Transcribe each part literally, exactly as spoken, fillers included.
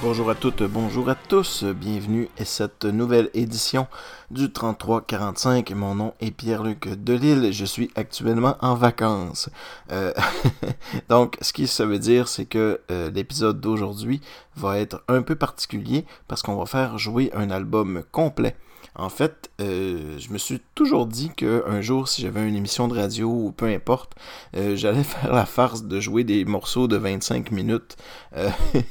Bonjour à toutes, bonjour à tous, bienvenue à cette nouvelle édition du trente-trois quarante-cinq. Mon nom est Pierre-Luc Delisle, je suis actuellement en vacances. Euh, donc, ce que ça veut dire, c'est que euh, l'épisode d'aujourd'hui va être un peu particulier parce qu'on va faire jouer un album complet. En fait, euh, je me suis toujours dit qu'un jour, si j'avais une émission de radio ou peu importe, euh, j'allais faire la farce de jouer des morceaux de vingt-cinq minutes. Euh,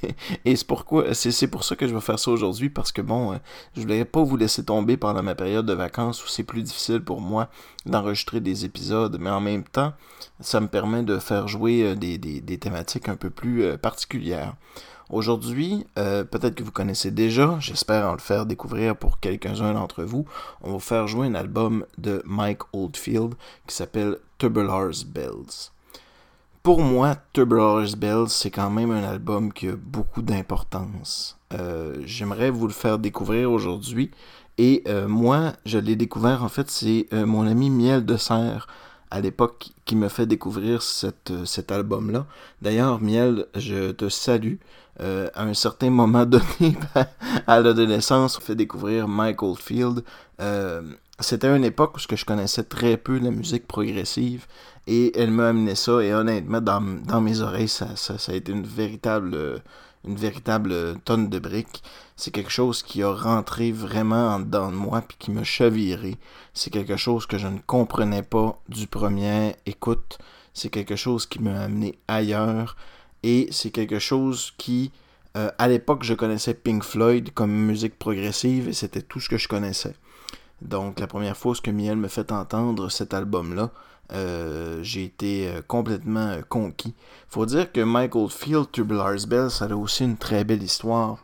et c'est pourquoi, c'est, c'est pour ça que je vais faire ça aujourd'hui, parce que bon, euh, je voulais pas vous laisser tomber pendant ma période de vacances où c'est plus difficile pour moi d'enregistrer des épisodes, mais en même temps, ça me permet de faire jouer euh, des, des, des thématiques un peu plus euh, particulières. Aujourd'hui, euh, peut-être que vous connaissez déjà, j'espère en le faire découvrir pour quelques-uns d'entre vous, on va faire jouer un album de Mike Oldfield qui s'appelle Tubular Bells. Pour moi, Tubular Bells, c'est quand même un album qui a beaucoup d'importance. Euh, j'aimerais vous le faire découvrir aujourd'hui. Et euh, moi, je l'ai découvert, en fait, c'est euh, mon ami Miel de Serre, à l'époque, qui me fait découvrir cette, euh, cet album-là. D'ailleurs, Miel, je te salue. Euh, à un certain moment donné, à l'adolescence, on fait découvrir Mike Oldfield. Euh, c'était une époque où je connaissais très peu la musique progressive. Et elle m'a amené ça, et honnêtement, dans, dans mes oreilles, ça, ça, ça a été une véritable, une véritable tonne de briques. C'est quelque chose qui a rentré vraiment en dedans de moi, puis qui m'a chaviré. C'est quelque chose que je ne comprenais pas du premier écoute. C'est quelque chose qui m'a amené ailleurs. Et c'est quelque chose qui, euh, à l'époque, je connaissais Pink Floyd comme musique progressive, et c'était tout ce que je connaissais. Donc, la première fois que Miel me fait entendre cet album-là, Euh, j'ai été euh, complètement euh, conquis. Faut dire que Mike Oldfield, Tubular Bells, ça a aussi une très belle histoire.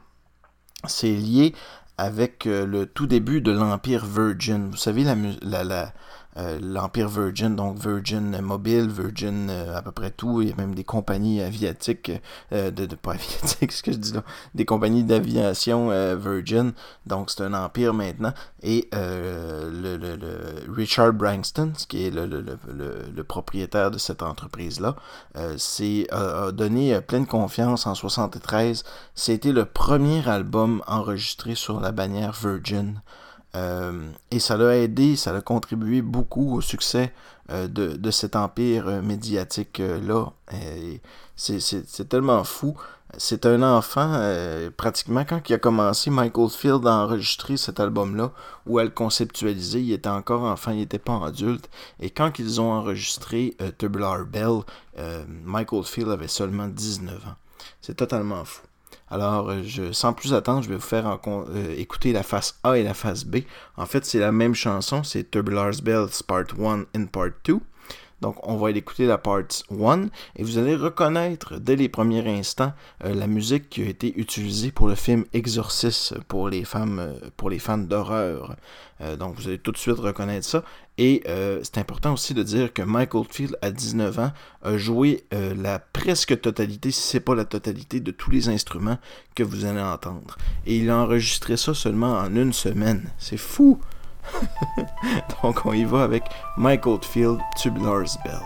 C'est lié avec euh, le tout début de l'Empire Virgin. Vous savez, la, la, la, euh, l'Empire Virgin, donc Virgin Mobile, Virgin euh, à peu près tout. Il y a même des compagnies aviatiques, euh, de, de pas aviatiques, ce que je dis là, des compagnies d'aviation euh, Virgin. Donc c'est un empire maintenant. Et euh, le, le, le Richard Branson, qui est le, le, le, le, le propriétaire de cette entreprise-là, euh, c'est, euh, a donné euh, pleine confiance en soixante-treize. C'était le premier album enregistré sur la bannière Virgin. Euh, et ça l'a aidé, ça a contribué beaucoup au succès euh, de, de cet empire euh, médiatique-là. Euh, c'est, c'est, c'est tellement fou. C'est un enfant, euh, pratiquement, quand il a commencé, Mike Oldfield a enregistré cet album-là, ou à le conceptualiser, il était encore enfant, il n'était pas adulte. Et quand ils ont enregistré euh, Tubular Bells, euh, Mike Oldfield avait seulement dix-neuf ans. C'est totalement fou. Alors, je, sans plus attendre, je vais vous faire en, euh, écouter la face A et la face B. En fait, c'est la même chanson, c'est Tubular Bells Part un and Part deux. Donc, on va écouter la part un et vous allez reconnaître dès les premiers instants euh, la musique qui a été utilisée pour le film Exorcist pour les femmes, euh, pour les fans d'horreur. Euh, donc, vous allez tout de suite reconnaître ça. Et euh, c'est important aussi de dire que Mike Oldfield, à dix-neuf ans, a joué euh, la presque totalité, si c'est pas la totalité, de tous les instruments que vous allez entendre. Et il a enregistré ça seulement en une semaine. C'est fou! Donc on y va avec Mike Oldfield, Tubular Bells.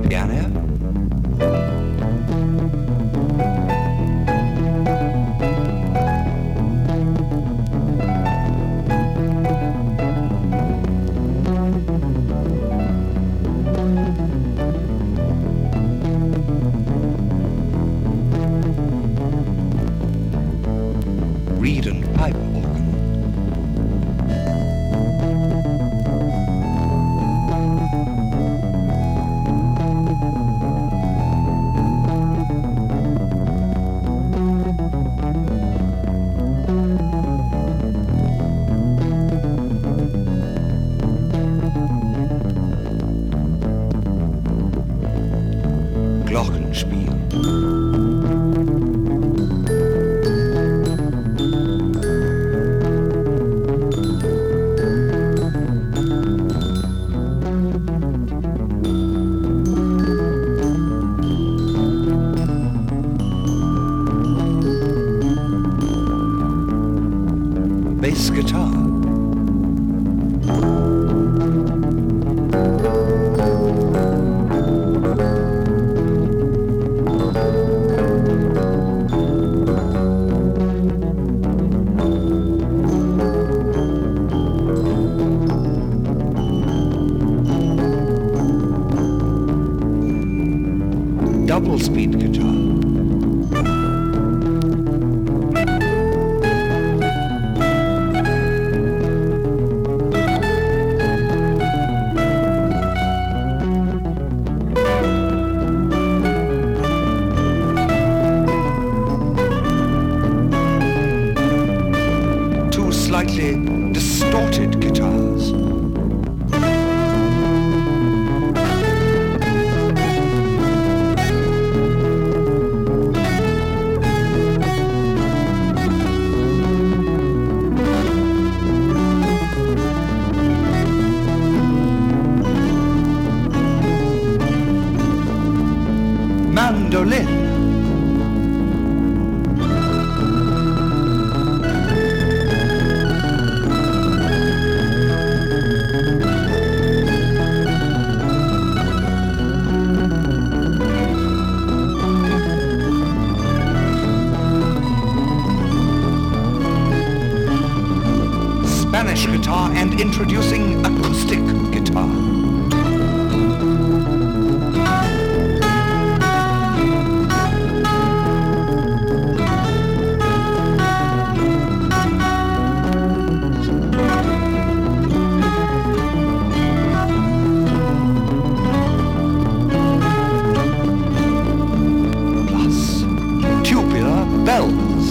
piano. Reed and pipe organ. Glockenspiel. Bass guitar. Double speed guitar. Two slightly distorted guitars. Mandolin. Spanish guitar and introducing acoustic guitar. Plus tubular bells.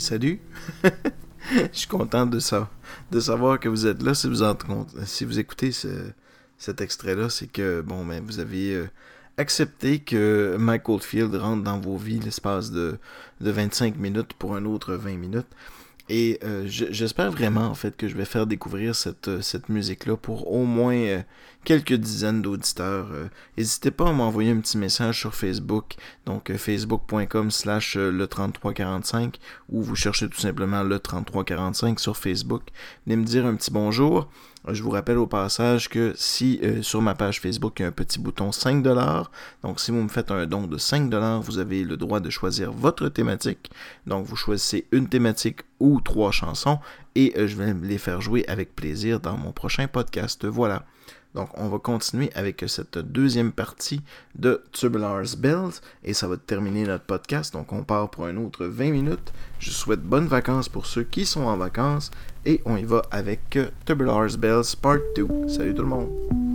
salut! Je suis content de, ça, de savoir que vous êtes là. Si vous, en, si vous écoutez ce, cet extrait-là, c'est que bon, ben, vous avez euh, accepté que Mike Oldfield rentre dans vos vies l'espace de, de vingt-cinq minutes pour un autre vingt minutes. Et euh, j'espère vraiment en fait que je vais faire découvrir cette, cette musique-là pour au moins euh, quelques dizaines d'auditeurs. Euh, n'hésitez pas à m'envoyer un petit message sur Facebook, donc euh, facebook.com slash le trente-trois quarante-cinq, ou vous cherchez tout simplement le trente-trois quarante-cinq sur Facebook. Venez me dire un petit bonjour. Je vous rappelle au passage que si euh, sur ma page Facebook, il y a un petit bouton cinq dollars, donc si vous me faites un don de cinq dollars, vous avez le droit de choisir votre thématique. Donc vous choisissez une thématique ou trois chansons et euh, je vais les faire jouer avec plaisir dans mon prochain podcast. Voilà. Donc on va continuer avec cette deuxième partie de Tubular Bells et ça va terminer notre podcast. Donc on part pour un autre vingt minutes. Je souhaite bonnes vacances pour ceux qui sont en vacances et on y va avec Tubular Bells Part deux. Salut tout le monde!